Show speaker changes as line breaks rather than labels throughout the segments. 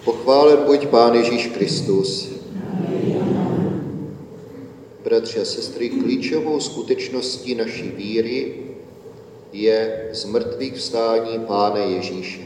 Pochválen buď Pán Ježíš Kristus. Bratři a sestry, klíčovou skutečností naší víry je zmrtvých vstání Pána Ježíše.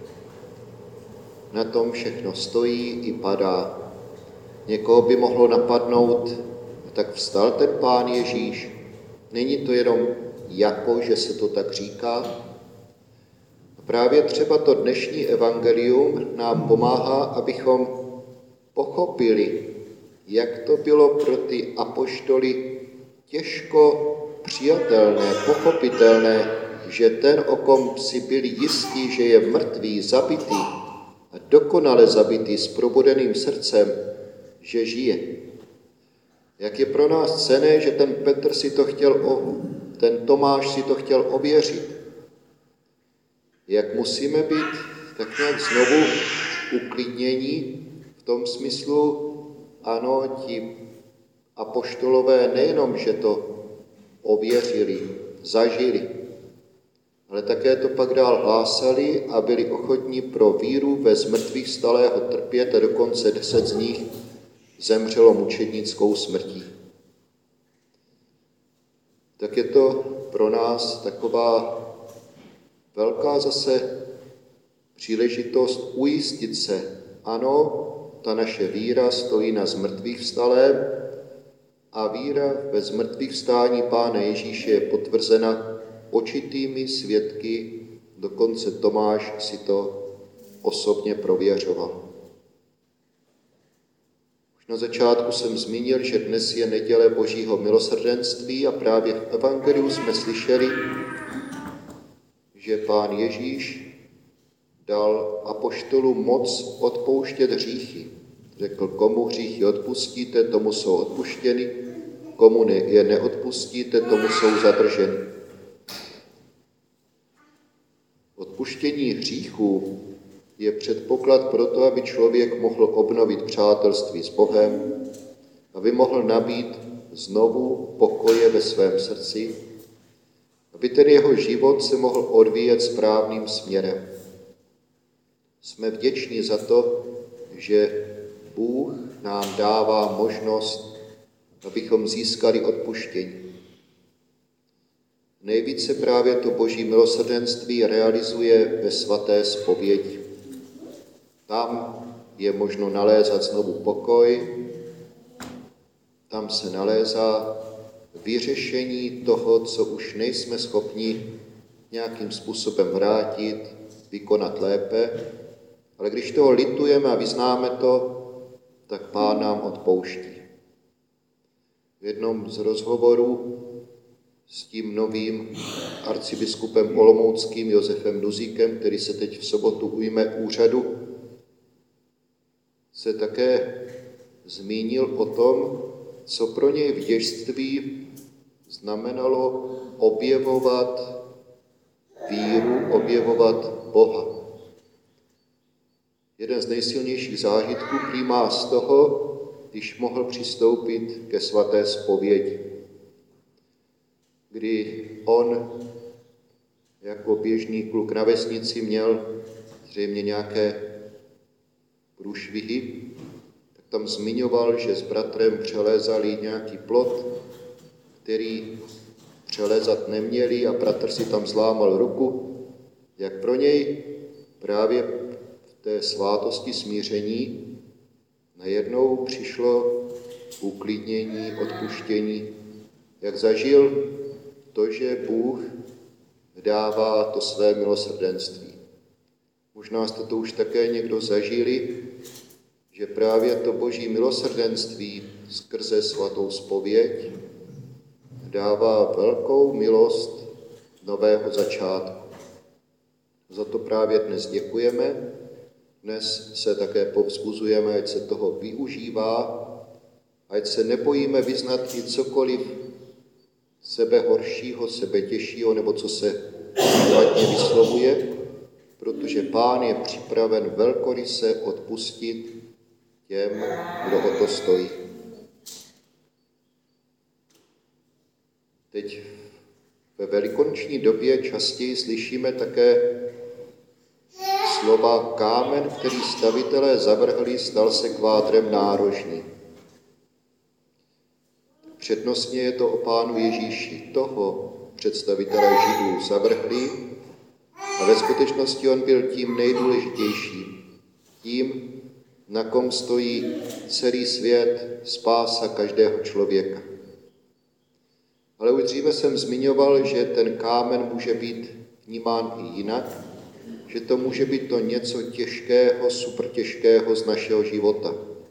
Na tom všechno stojí i padá. Někoho by mohlo napadnout, tak vstal ten Pán Ježíš. Není to jenom jako, že se to tak říká. A právě třeba to dnešní evangelium nám pomáhá, abychom pochopili, jak to bylo pro ty apoštoly těžko přijatelné, pochopitelné, že ten, o kom si byli jistí, že je mrtvý, zabitý a dokonale zabitý s probudeným srdcem, že žije. Jak je pro nás cenné, že ten Petr si to ten Tomáš si to chtěl ověřit. Jak musíme být tak nějak znovu uklidnění v tom smyslu, ano, ti apoštolové nejenom, že to ověřili, zažili, ale také to pak dál hlásali a byli ochotní pro víru ve zmrtvých vstalého trpět a dokonce 10 z nich zemřelo mučednickou smrtí. Tak je to pro nás taková velká zase příležitost ujistit se, ano, ta naše víra stojí na zmrtvých vstalém a víra ve zmrtvých vstání Pána Ježíše je potvrzena očitými svědky, dokonce Tomáš si to osobně prověřoval. Už na začátku jsem zmínil, že dnes je neděle Božího milosrdenství a právě v evangeliu jsme slyšeli, že Pán Ježíš dal apoštolům moc odpouštět hříchy. Řekl, komu hříchy odpustíte, tomu jsou odpuštěny, komu je neodpustíte, tomu jsou zadrženy. Odpuštění hříchů je předpoklad pro to, aby člověk mohl obnovit přátelství s Bohem, aby mohl nabít znovu pokoje ve svém srdci, aby ten jeho život se mohl odvíjet správným směrem. Jsme vděční za to, že Bůh nám dává možnost, abychom získali odpuštění. Nejvíce právě to Boží milosrdenství realizuje ve svaté zpovědi. Tam je možno nalézat znovu pokoj, tam se nalézá vyřešení toho, co už nejsme schopni nějakým způsobem vrátit, vykonat lépe, ale když toho litujeme a vyznáme to, tak Pán nám odpouští. V jednom z rozhovorů s tím novým arcibiskupem olomouckým Josefem Duzíkem, který se teď v sobotu ujme úřadu, se také zmínil o tom, co pro něj v dětství znamenalo objevovat víru, objevovat Boha. Jeden z nejsilnějších zážitků prý má z toho, když mohl přistoupit ke svaté zpovědi, kdy on jako běžný kluk na vesnici měl zřejmě nějaké průšvihy, tak tam zmiňoval, že s bratrem přelézali nějaký plot, který přelézat neměli a bratr si tam zlámal ruku, jak pro něj právě v té svátosti smíření najednou přišlo uklidnění, odpuštění, jak zažil to, že Bůh dává to své milosrdenství. Možná jste to už také někdo zažili, že právě to Boží milosrdenství skrze svatou zpověď dává velkou milost nového začátku. Za to právě dnes děkujeme, dnes se také povzbuzujeme, ať se toho využívá, ať se nebojíme vyznat i cokoliv sebe horšího, sebe těžšího, nebo co se špatně vyslovuje, protože Pán je připraven velkoryse odpustit těm, kdo o to stojí. Teď ve velikonoční době častěji slyšíme také slova kámen, který stavitelé zavrhli, stal se kvádrem nárožným. Přednostně je to o Pánu Ježíši. Toho představitelé Židů zavrhli a ve skutečnosti on byl tím nejdůležitějším. Tím, na kom stojí celý svět, spása každého člověka. Ale už dříve jsem zmiňoval, že ten kámen může být vnímán i jinak, že to může být to něco těžkého, supertěžkého z našeho života.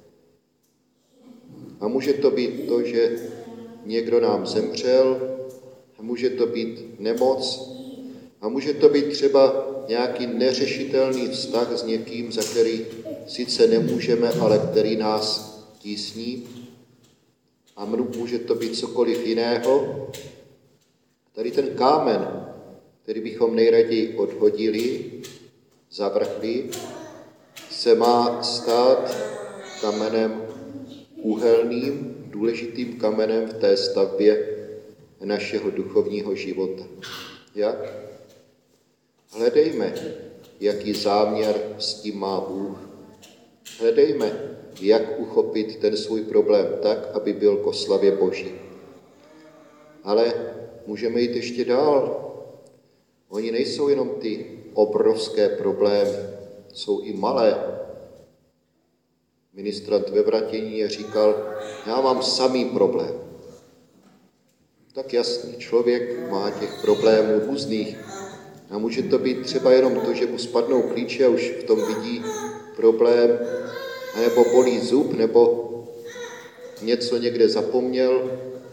A může to být to, že někdo nám zemřel, a může to být nemoc, a může to být třeba nějaký neřešitelný vztah s někým, za který sice nemůžeme, ale který nás tísní. A může to být cokoliv jiného. Tady ten kámen, který bychom nejraději odhodili, zavrhli, se má stát kamenem úhelným, důležitým kamenem v té stavbě našeho duchovního života. Jak? Hledejme, jaký záměr s tím má Bůh. Hledejme, jak uchopit ten svůj problém tak, aby byl k oslavě Boží. Ale můžeme jít ještě dál. Oni nejsou jenom ty obrovské problémy, jsou i malé. Ministrant ve Vratění říkal, já mám samý problém. Tak jasný, člověk má těch problémů různých. A může to být třeba jenom to, že mu spadnou klíče a už v tom vidí problém, nebo bolí zub, nebo něco někde zapomněl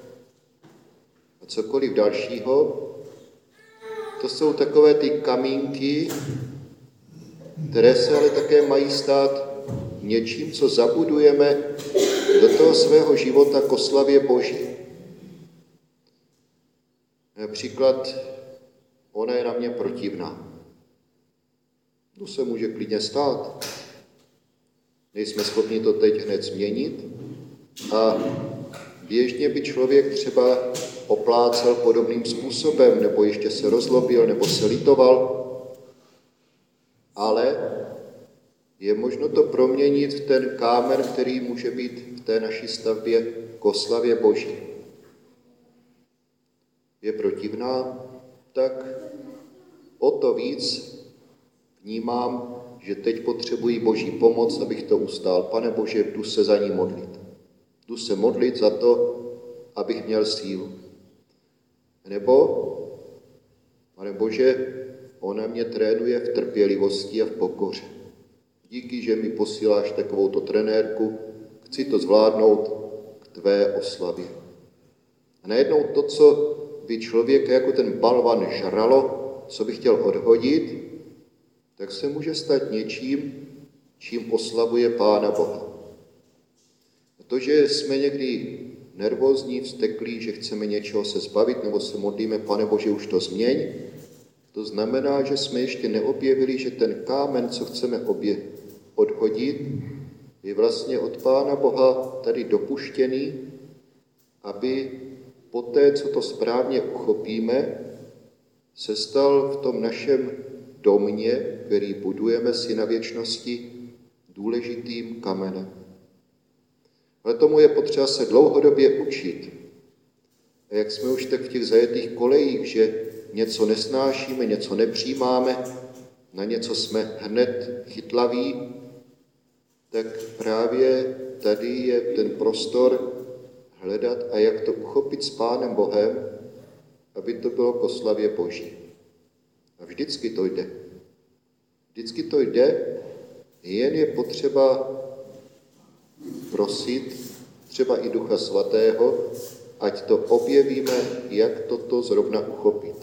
a cokoliv dalšího. To jsou takové ty kamínky, které se ale také mají stát něčím, co zabudujeme do toho svého života k oslavě Boží. Například ona je na mě protivná. To se může klidně stát. Nejsme schopni to teď hned změnit a běžně by člověk třeba oplácal podobným způsobem, nebo ještě se rozlobil, nebo se litoval, ale je možno to proměnit v ten kámen, který může být v té naší stavbě k oslavě Boží. Je protivná, tak o to víc vnímám, že teď potřebuji Boží pomoc, abych to ustál. Pane Bože, jdu se za ní modlit. Jdu se modlit za to, abych měl sílu. Nebo, Pane Bože, ona mě trénuje v trpělivosti a v pokoře. Díky, že mi posíláš takovouto trenérku, chci to zvládnout k tvé oslavě. A najednou to, co by člověka jako ten balvan žralo, co by chtěl odhodit, tak se může stát něčím, čím oslavuje Pána Boha. A to, že jsme někdy nervózní, vzteklí, že chceme něčeho se zbavit, nebo se modlíme, Pane Bože, už to změň, to znamená, že jsme ještě neobjevili, že ten kámen, co chceme odhodit, je vlastně od Pána Boha tady dopuštěný, aby poté, co to správně uchopíme, se stal v tom našem domě, který budujeme si na věčnosti, důležitým kamenem. Ale tomu je potřeba se dlouhodobě učit. A jak jsme už tak v těch zajetých kolejích, že něco nesnášíme, něco nepřijímáme, na něco jsme hned chytlaví, tak právě tady je ten prostor hledat a jak to uchopit s Pánem Bohem, aby to bylo k oslavě Boží. A vždycky to jde. Vždycky to jde, jen je potřeba prosit třeba i Ducha Svatého, ať to objevíme, jak toto zrovna uchopit.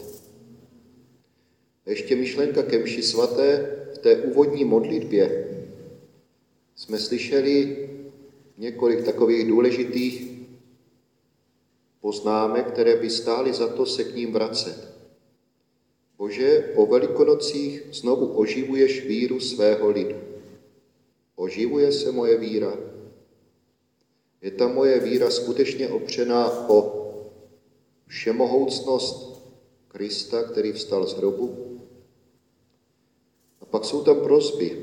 A ještě myšlenka ke mši svaté v té úvodní modlitbě. Jsme slyšeli několik takových důležitých poznámek, které by stály za to se k ním vracet. Bože, o Velikonocích znovu oživuješ víru svého lidu. Oživuje se moje víra. Je ta moje víra skutečně opřená o všemohoucnost Krista, který vstal z hrobu? A pak jsou tam prosby.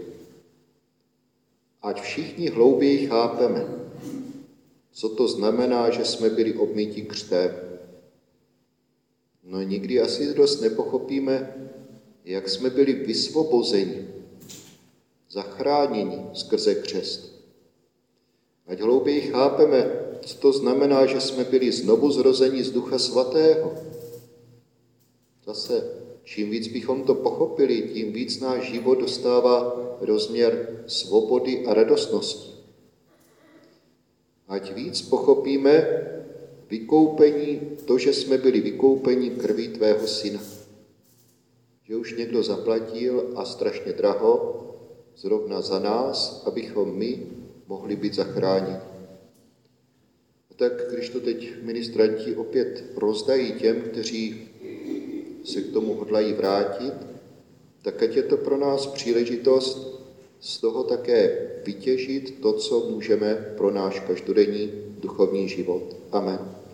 Ať všichni hlouběji chápeme, co to znamená, že jsme byli obmyti křtem. No nikdy asi dost nepochopíme, jak jsme byli vysvobozeni, zachráněni skrze křest. Ať hlouběji chápeme, co to znamená, že jsme byli znovu zrozeni z Ducha Svatého. Zase, čím víc bychom to pochopili, tím víc náš život dostává rozměr svobody a radostnosti. Ať víc pochopíme vykoupení, to, že jsme byli vykoupeni krví tvého syna. Že už někdo zaplatil a strašně draho zrovna za nás, abychom my mohli být zachráněni. A tak, když to teď ministranti opět rozdají těm, kteří se k tomu hodlají vrátit, tak ať je to pro nás příležitost z toho také vytěžit to, co můžeme pro náš každodenní duchovní život. Amen.